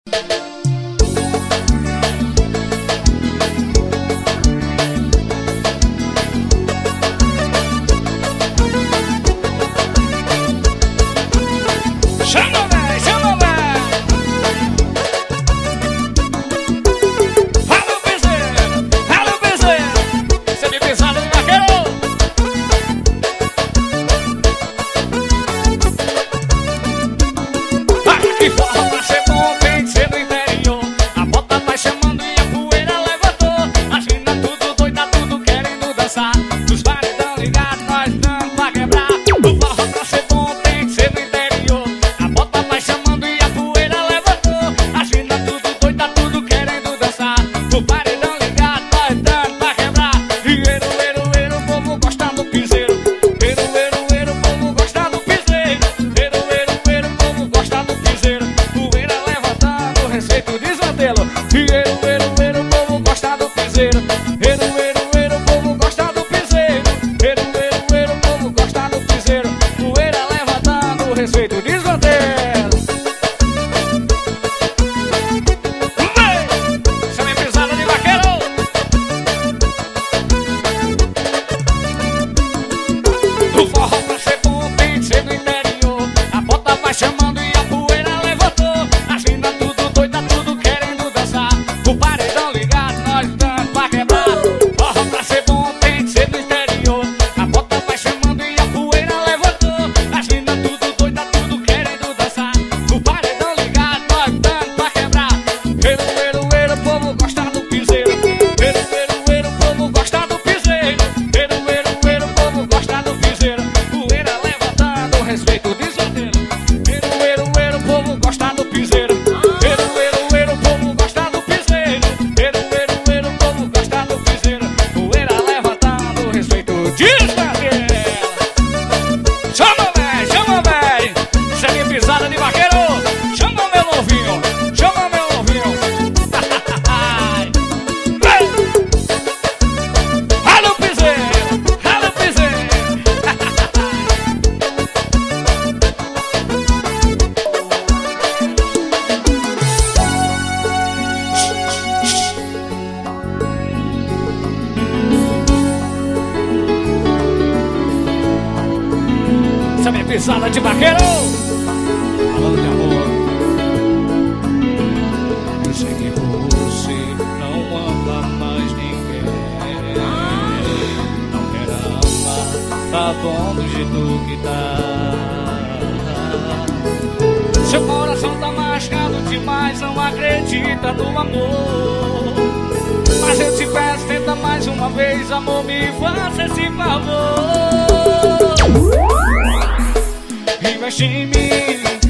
Chama, véi, chama, véi. Rala o piseiro, rala o piseiro. Você me pisado no vaqueiro. Que forró pra ser bom tem que ser do interior. A bota vai chamando e a poeira levantou. As minas tudo doida, tudo querendo dançar. Os bares tão ligados, nós dando pra quebrar. O forró pra ser bom tem que ser do interior. A bota vai chamando e a poeira levantou. As minas tudo doida, tudo querendo dançar. O bares tão ligados, nós dando pra quebrar. E o povo gosta do piseiro. O povo gosta do piseiro. O povo gosta do piseiro. Poeira levantando, respeito desmantelo. O povo gosta do piseiro. O povo gosta do piseiro. O povo gosta do piseiro. Poeira levantando, respeito desmantelo. Essa é minha pisada de vaqueiro. O forró pra ser bom tem que ser do interior. A bota vai chamando e a poeira levantou. As minas tudo doida, tudo querendo dançar. O paredão ligado, nós dando pra quebrar. Forró pra ser bom tem que ser do interior. A bota vai chamando e a poeira levantou. As minas tudo doida, tudo querendo dançar. O paredão ligado, nós dando pra quebrar. O povo gosta do piseiro. O povo gosta do piseiro. O povo gosta do piseiro. Poeira levantando, respeito desmantelo. O povo gosta do piseiro. O povo gosta do piseiro. O povo gosta do piseiro. Poeira levantando, respeito desmantelo. Chama, véi, chama, véi. Isso é minha pisada de vaqueiro. Chama meu novinho, chama meu novinho. Rala o piseiro, rala o piseiro. Essa é minha pisada de vaqueiro. Falando de amor. Eu sei que você não ama mais ninguém. Não quer amar, tá bom do jeito que tá. Seu coração tá machucado demais, não acredita no amor. Mas eu te peço, tenta mais uma vez, amor, me faça esse favor. Investe em mim.